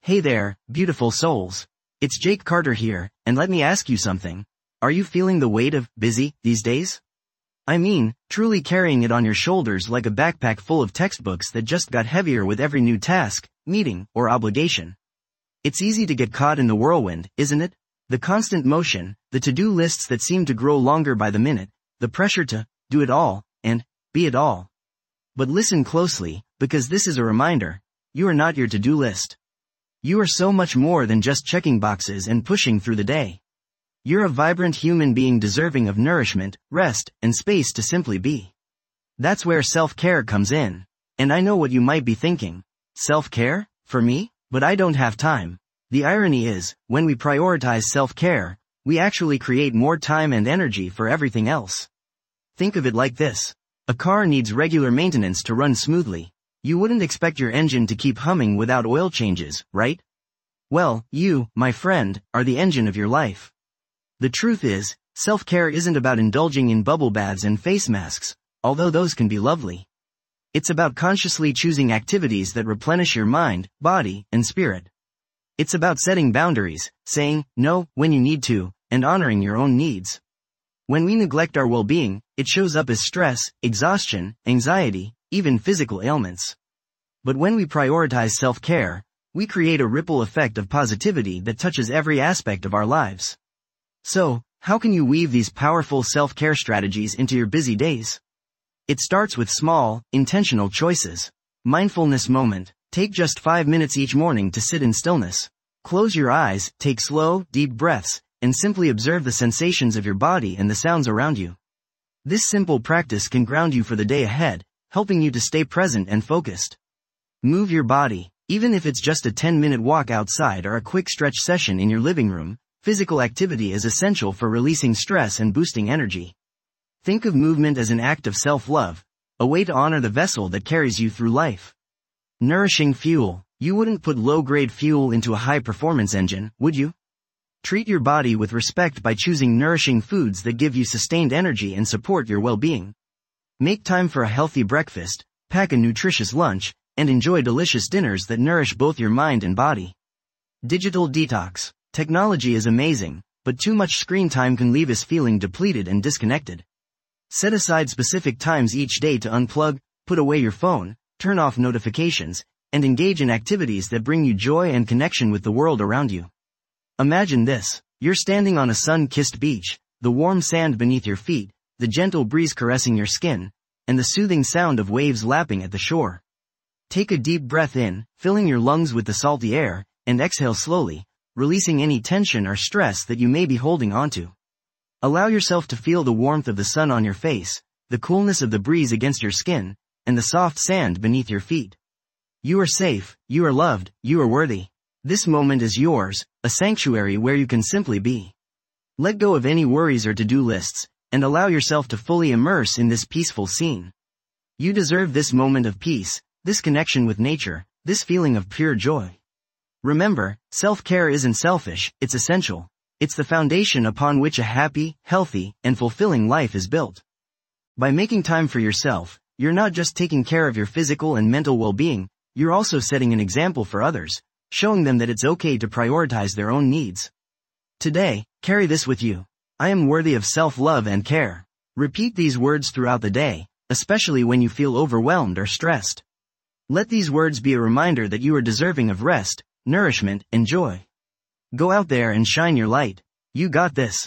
Hey there, beautiful souls. It's Jake Carter here, and let me ask you something. Are you feeling the weight of busy these days? I mean, truly carrying it on your shoulders like a backpack full of textbooks that just got heavier with every new task, meeting, or obligation. It's easy to get caught in the whirlwind, isn't it? The constant motion, the to-do lists that seem to grow longer by the minute, the pressure to do it all, and be it all. But listen closely, because this is a reminder. You are not your to-do list. You are so much more than just checking boxes and pushing through the day. You're a vibrant human being deserving of nourishment, rest, and space to simply be. That's where self-care comes in. And I know what you might be thinking. Self-care? For me? But I don't have time. The irony is, when we prioritize self-care, we actually create more time and energy for everything else. Think of it like this. A car needs regular maintenance to run smoothly. You wouldn't expect your engine to keep humming without oil changes, right? Well, you, my friend, are the engine of your life. The truth is, self-care isn't about indulging in bubble baths and face masks, although those can be lovely. It's about consciously choosing activities that replenish your mind, body, and spirit. It's about setting boundaries, saying no when you need to, and honoring your own needs. When we neglect our well-being, it shows up as stress, exhaustion, anxiety, even physical ailments. But when we prioritize self-care, we create a ripple effect of positivity that touches every aspect of our lives. So, how can you weave these powerful self-care strategies into your busy days? It starts with small, intentional choices. Mindfulness moment. Take just 5 minutes each morning to sit in stillness. Close your eyes, take slow, deep breaths, and simply observe the sensations of your body and the sounds around you. This simple practice can ground you for the day ahead, helping you to stay present and focused. Move your body. Even if it's just a 10-minute walk outside or a quick stretch session in your living room, physical activity is essential for releasing stress and boosting energy. Think of movement as an act of self-love, a way to honor the vessel that carries you through life. Nourishing fuel. You wouldn't put low-grade fuel into a high-performance engine, would you? Treat your body with respect by choosing nourishing foods that give you sustained energy and support your well-being. Make time for a healthy breakfast, pack a nutritious lunch, and enjoy delicious dinners that nourish both your mind and body. Digital detox. Technology is amazing, but too much screen time can leave us feeling depleted and disconnected. Set aside specific times each day to unplug, put away your phone, turn off notifications, and engage in activities that bring you joy and connection with the world around you. Imagine this. You're standing on a sun-kissed beach, the warm sand beneath your feet, the gentle breeze caressing your skin, and the soothing sound of waves lapping at the shore. Take a deep breath in, filling your lungs with the salty air, and exhale slowly, releasing any tension or stress that you may be holding onto. Allow yourself to feel the warmth of the sun on your face, the coolness of the breeze against your skin, and the soft sand beneath your feet. You are safe, you are loved, you are worthy. This moment is yours, a sanctuary where you can simply be. Let go of any worries or to-do lists, and allow yourself to fully immerse in this peaceful scene. You deserve this moment of peace, this connection with nature, this feeling of pure joy. Remember, self-care isn't selfish, it's essential. It's the foundation upon which a happy, healthy, and fulfilling life is built. By making time for yourself, you're not just taking care of your physical and mental well-being, you're also setting an example for others, showing them that it's okay to prioritize their own needs. Today, carry this with you. I am worthy of self-love and care. Repeat these words throughout the day, especially when you feel overwhelmed or stressed. Let these words be a reminder that you are deserving of rest, nourishment, and joy. Go out there and shine your light. You got this.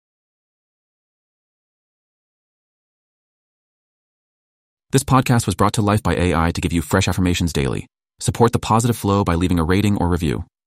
This podcast was brought to life by AI to give you fresh affirmations daily. Support the positive flow by leaving a rating or review.